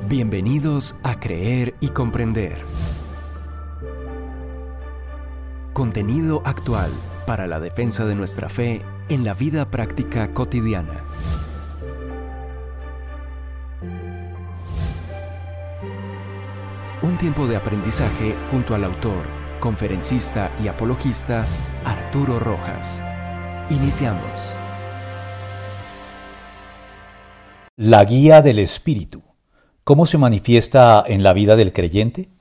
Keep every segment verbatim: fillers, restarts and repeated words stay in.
Bienvenidos a Creer y Comprender. Contenido actual para la defensa de nuestra fe en la vida práctica cotidiana. Un tiempo de aprendizaje junto al autor, conferencista y apologista Arturo Rojas. Iniciamos. La guía del Espíritu. ¿Cómo se manifiesta en la vida del creyente?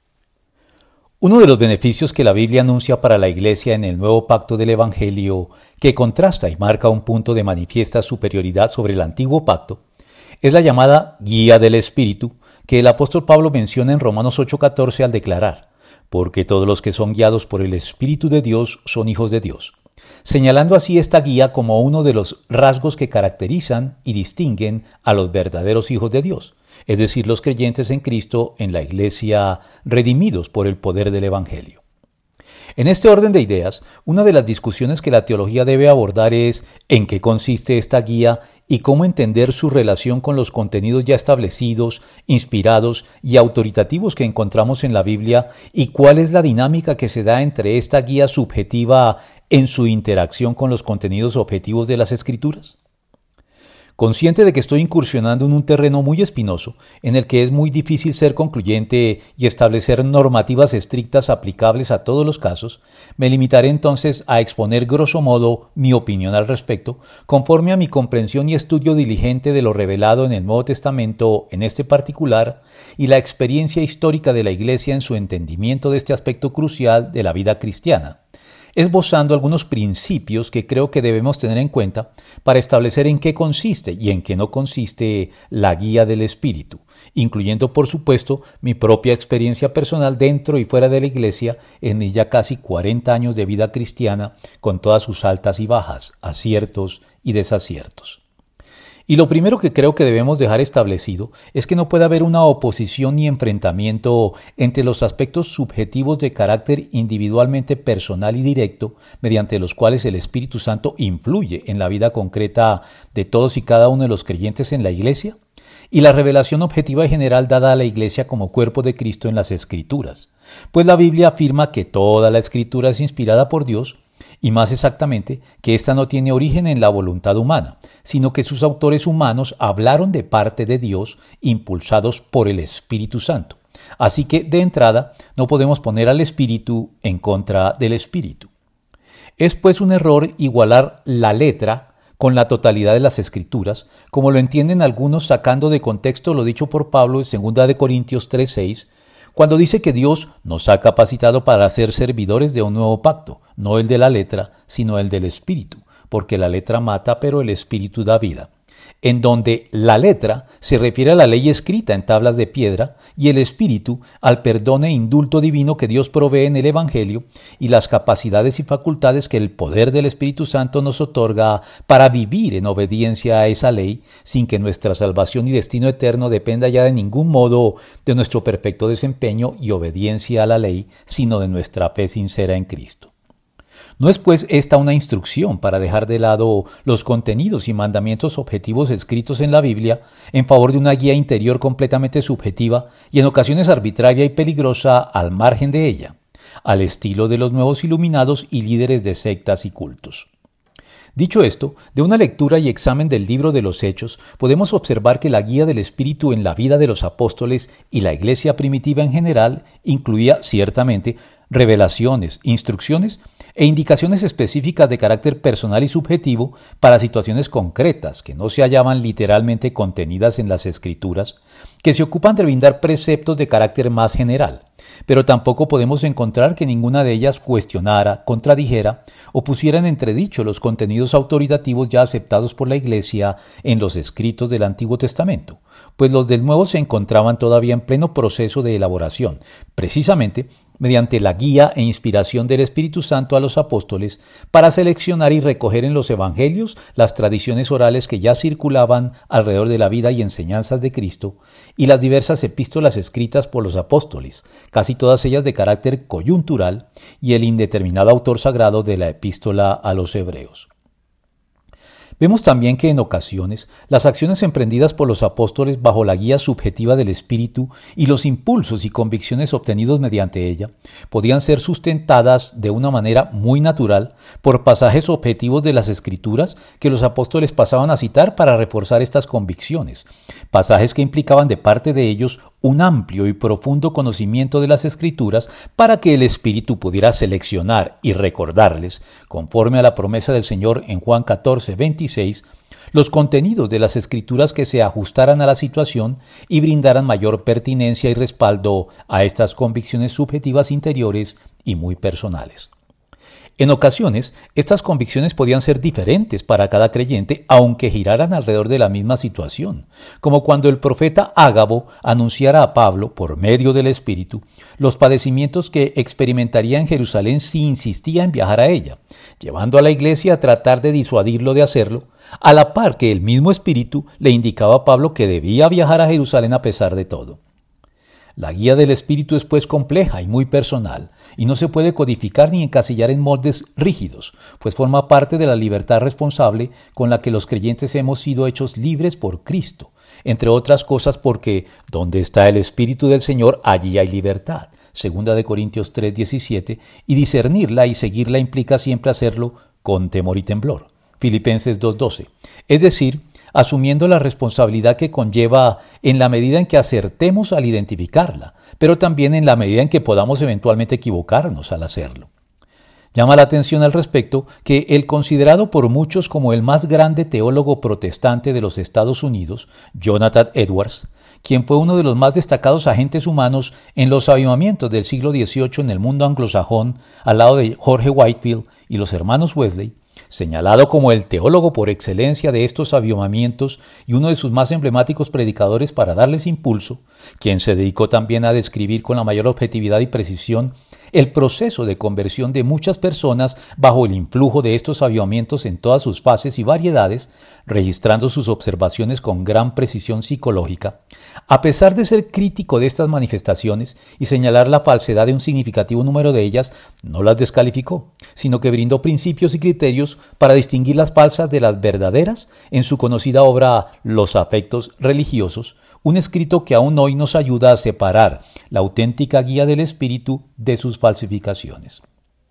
Uno de los beneficios que la Biblia anuncia para la Iglesia en el nuevo pacto del Evangelio, que contrasta y marca un punto de manifiesta superioridad sobre el antiguo pacto, es la llamada guía del Espíritu, que el apóstol Pablo menciona en Romanos ocho catorce al declarar: porque todos los que son guiados por el Espíritu de Dios son hijos de Dios, señalando así esta guía como uno de los rasgos que caracterizan y distinguen a los verdaderos hijos de Dios, es decir, los creyentes en Cristo en la Iglesia redimidos por el poder del Evangelio. En este orden de ideas, una de las discusiones que la teología debe abordar es en qué consiste esta guía y cómo entender su relación con los contenidos ya establecidos, inspirados y autoritativos que encontramos en la Biblia, y cuál es la dinámica que se da entre esta guía subjetiva en su interacción con los contenidos objetivos de las Escrituras. Consciente de que estoy incursionando en un terreno muy espinoso, en el que es muy difícil ser concluyente y establecer normativas estrictas aplicables a todos los casos, me limitaré entonces a exponer grosso modo mi opinión al respecto, conforme a mi comprensión y estudio diligente de lo revelado en el Nuevo Testamento en este particular, y la experiencia histórica de la Iglesia en su entendimiento de este aspecto crucial de la vida cristiana, esbozando algunos principios que creo que debemos tener en cuenta para establecer en qué consiste y en qué no consiste la guía del Espíritu, incluyendo por supuesto mi propia experiencia personal dentro y fuera de la Iglesia en mis ya casi cuarenta años de vida cristiana, con todas sus altas y bajas, aciertos y desaciertos. Y lo primero que creo que debemos dejar establecido es que no puede haber una oposición ni enfrentamiento entre los aspectos subjetivos de carácter individualmente personal y directo, mediante los cuales el Espíritu Santo influye en la vida concreta de todos y cada uno de los creyentes en la Iglesia, y la revelación objetiva y general dada a la Iglesia como cuerpo de Cristo en las Escrituras. Pues la Biblia afirma que toda la Escritura es inspirada por Dios, y más exactamente, que ésta no tiene origen en la voluntad humana, sino que sus autores humanos hablaron de parte de Dios, impulsados por el Espíritu Santo. Así que, de entrada, no podemos poner al Espíritu en contra del Espíritu. Es pues un error igualar la letra con la totalidad de las Escrituras, como lo entienden algunos sacando de contexto lo dicho por Pablo en segunda de Corintios tres seis, cuando dice que Dios nos ha capacitado para ser servidores de un nuevo pacto, no el de la letra, sino el del Espíritu, porque la letra mata, pero el Espíritu da vida, en donde la letra se refiere a la ley escrita en tablas de piedra y el Espíritu al perdón e indulto divino que Dios provee en el Evangelio y las capacidades y facultades que el poder del Espíritu Santo nos otorga para vivir en obediencia a esa ley, sin que nuestra salvación y destino eterno dependa ya de ningún modo de nuestro perfecto desempeño y obediencia a la ley, sino de nuestra fe sincera en Cristo. ¿No es pues esta una instrucción para dejar de lado los contenidos y mandamientos objetivos escritos en la Biblia en favor de una guía interior completamente subjetiva y en ocasiones arbitraria y peligrosa al margen de ella, al estilo de los nuevos iluminados y líderes de sectas y cultos? Dicho esto, de una lectura y examen del libro de los Hechos, podemos observar que la guía del Espíritu en la vida de los apóstoles y la Iglesia primitiva en general incluía ciertamente revelaciones, instrucciones e indicaciones específicas de carácter personal y subjetivo para situaciones concretas que no se hallaban literalmente contenidas en las Escrituras, que se ocupan de brindar preceptos de carácter más general, pero tampoco podemos encontrar que ninguna de ellas cuestionara, contradijera o pusiera en entredicho los contenidos autoritativos ya aceptados por la Iglesia en los escritos del Antiguo Testamento, pues los del Nuevo se encontraban todavía en pleno proceso de elaboración, precisamente mediante la guía e inspiración del Espíritu Santo a los apóstoles para seleccionar y recoger en los evangelios las tradiciones orales que ya circulaban alrededor de la vida y enseñanzas de Cristo y las diversas epístolas escritas por los apóstoles, casi todas ellas de carácter coyuntural, y el indeterminado autor sagrado de la epístola a los hebreos. Vemos también que en ocasiones las acciones emprendidas por los apóstoles bajo la guía subjetiva del Espíritu y los impulsos y convicciones obtenidos mediante ella podían ser sustentadas de una manera muy natural por pasajes objetivos de las Escrituras que los apóstoles pasaban a citar para reforzar estas convicciones, pasajes que implicaban de parte de ellos un amplio y profundo conocimiento de las Escrituras para que el Espíritu pudiera seleccionar y recordarles, conforme a la promesa del Señor en Juan catorce, veintiséis, los contenidos de las Escrituras que se ajustaran a la situación y brindaran mayor pertinencia y respaldo a estas convicciones subjetivas interiores y muy personales. En ocasiones, estas convicciones podían ser diferentes para cada creyente, aunque giraran alrededor de la misma situación, como cuando el profeta Ágabo anunciara a Pablo, por medio del Espíritu, los padecimientos que experimentaría en Jerusalén si insistía en viajar a ella, llevando a la iglesia a tratar de disuadirlo de hacerlo, a la par que el mismo Espíritu le indicaba a Pablo que debía viajar a Jerusalén a pesar de todo. La guía del Espíritu es pues compleja y muy personal, y no se puede codificar ni encasillar en moldes rígidos, pues forma parte de la libertad responsable con la que los creyentes hemos sido hechos libres por Cristo, entre otras cosas porque donde está el Espíritu del Señor, allí hay libertad, segunda de Corintios tres diecisiete, y discernirla y seguirla implica siempre hacerlo con temor y temblor, Filipenses dos doce, es decir, asumiendo la responsabilidad que conlleva en la medida en que acertemos al identificarla, pero también en la medida en que podamos eventualmente equivocarnos al hacerlo. Llama la atención al respecto que el considerado por muchos como el más grande teólogo protestante de los Estados Unidos, Jonathan Edwards, quien fue uno de los más destacados agentes humanos en los avivamientos del siglo dieciocho en el mundo anglosajón, al lado de Jorge Whitefield y los hermanos Wesley, señalado como el teólogo por excelencia de estos avivamientos y uno de sus más emblemáticos predicadores para darles impulso, quien se dedicó también a describir con la mayor objetividad y precisión el proceso de conversión de muchas personas bajo el influjo de estos avivamientos en todas sus fases y variedades, registrando sus observaciones con gran precisión psicológica. A pesar de ser crítico de estas manifestaciones y señalar la falsedad de un significativo número de ellas, no las descalificó, sino que brindó principios y criterios para distinguir las falsas de las verdaderas en su conocida obra Los afectos religiosos, un escrito que aún hoy nos ayuda a separar la auténtica guía del Espíritu de sus falsificaciones.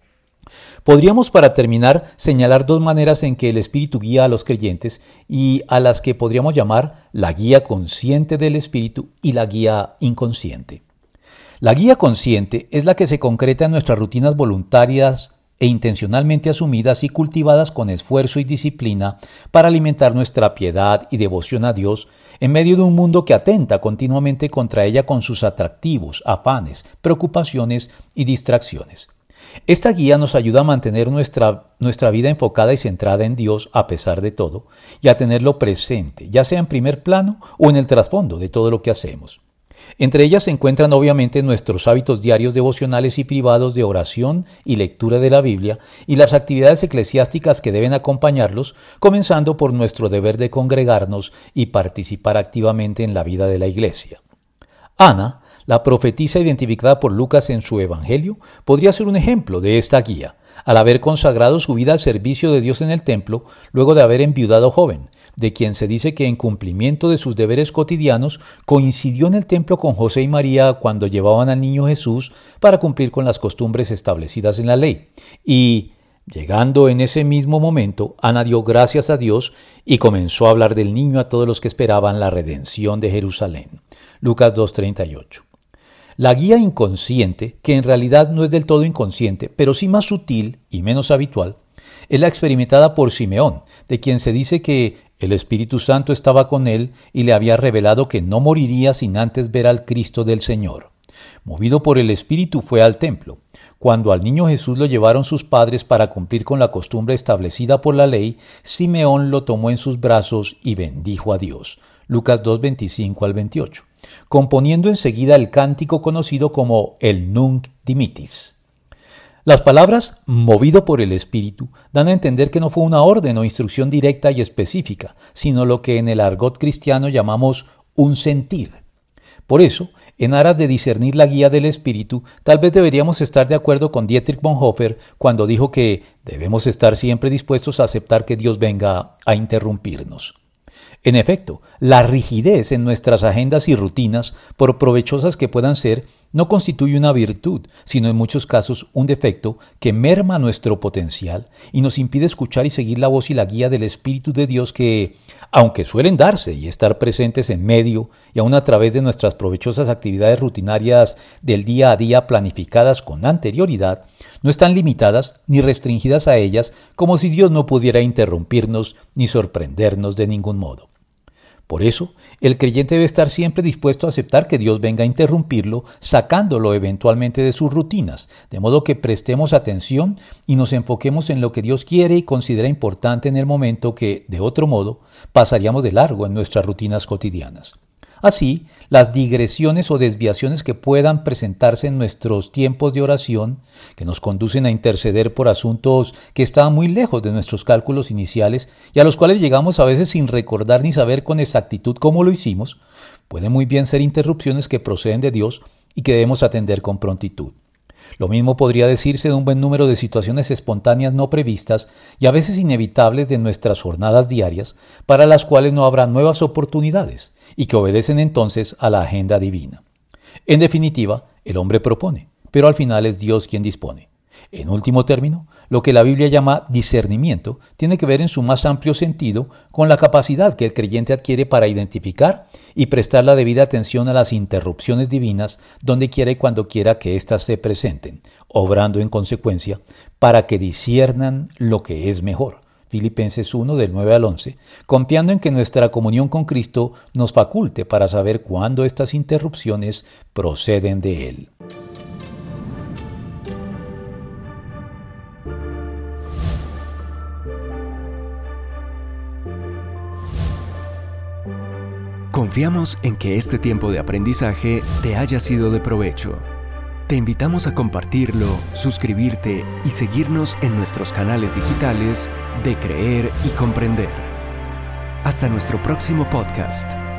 Podríamos, para terminar, señalar dos maneras en que el Espíritu guía a los creyentes y a las que podríamos llamar la guía consciente del Espíritu y la guía inconsciente. La guía consciente es la que se concreta en nuestras rutinas voluntarias e intencionalmente asumidas y cultivadas con esfuerzo y disciplina para alimentar nuestra piedad y devoción a Dios en medio de un mundo que atenta continuamente contra ella con sus atractivos, afanes, preocupaciones y distracciones. Esta guía nos ayuda a mantener nuestra, nuestra vida enfocada y centrada en Dios a pesar de todo, y a tenerlo presente, ya sea en primer plano o en el trasfondo de todo lo que hacemos. Entre ellas se encuentran obviamente nuestros hábitos diarios devocionales y privados de oración y lectura de la Biblia y las actividades eclesiásticas que deben acompañarlos, comenzando por nuestro deber de congregarnos y participar activamente en la vida de la Iglesia. Ana, la profetisa identificada por Lucas en su Evangelio, podría ser un ejemplo de esta guía, al haber consagrado su vida al servicio de Dios en el templo, luego de haber enviudado joven, de quien se dice que en cumplimiento de sus deberes cotidianos coincidió en el templo con José y María cuando llevaban al niño Jesús para cumplir con las costumbres establecidas en la ley. Y, llegando en ese mismo momento, Ana dio gracias a Dios y comenzó a hablar del niño a todos los que esperaban la redención de Jerusalén. Lucas dos treinta y ocho. La guía inconsciente, que en realidad no es del todo inconsciente, pero sí más sutil y menos habitual, es la experimentada por Simeón, de quien se dice que el Espíritu Santo estaba con él y le había revelado que no moriría sin antes ver al Cristo del Señor. Movido por el Espíritu fue al templo. Cuando al niño Jesús lo llevaron sus padres para cumplir con la costumbre establecida por la ley, Simeón lo tomó en sus brazos y bendijo a Dios. Lucas dos veinticinco al veintiocho, componiendo enseguida el cántico conocido como el Nunc Dimittis. Las palabras movido por el Espíritu dan a entender que no fue una orden o instrucción directa y específica, sino lo que en el argot cristiano llamamos un sentir. Por eso, En aras de discernir la guía del Espíritu, tal vez deberíamos estar de acuerdo con Dietrich Bonhoeffer cuando dijo que debemos estar siempre dispuestos a aceptar que Dios venga a interrumpirnos. En efecto, la rigidez en nuestras agendas y rutinas, por provechosas que puedan ser, no constituye una virtud, sino en muchos casos un defecto que merma nuestro potencial y nos impide escuchar y seguir la voz y la guía del Espíritu de Dios que, aunque suelen darse y estar presentes en medio y aún a través de nuestras provechosas actividades rutinarias del día a día planificadas con anterioridad, no están limitadas ni restringidas a ellas como si Dios no pudiera interrumpirnos ni sorprendernos de ningún modo. Por eso, el creyente debe estar siempre dispuesto a aceptar que Dios venga a interrumpirlo, sacándolo eventualmente de sus rutinas, de modo que prestemos atención y nos enfoquemos en lo que Dios quiere y considera importante en el momento que, de otro modo, pasaríamos de largo en nuestras rutinas cotidianas. Así, las digresiones o desviaciones que puedan presentarse en nuestros tiempos de oración, que nos conducen a interceder por asuntos que estaban muy lejos de nuestros cálculos iniciales y a los cuales llegamos a veces sin recordar ni saber con exactitud cómo lo hicimos, pueden muy bien ser interrupciones que proceden de Dios y que debemos atender con prontitud. Lo mismo podría decirse de un buen número de situaciones espontáneas no previstas y a veces inevitables de nuestras jornadas diarias, para las cuales no habrá nuevas oportunidades y que obedecen entonces a la agenda divina. En definitiva, el hombre propone, pero al final es Dios quien dispone. En último término, lo que la Biblia llama discernimiento tiene que ver en su más amplio sentido con la capacidad que el creyente adquiere para identificar y prestar la debida atención a las interrupciones divinas donde quiera y cuando quiera que éstas se presenten, obrando en consecuencia para que disciernan lo que es mejor. Filipenses uno del nueve al once, confiando en que nuestra comunión con Cristo nos faculte para saber cuándo estas interrupciones proceden de Él. Confiamos en que este tiempo de aprendizaje te haya sido de provecho. Te invitamos a compartirlo, suscribirte y seguirnos en nuestros canales digitales de Creer y Comprender. Hasta nuestro próximo podcast.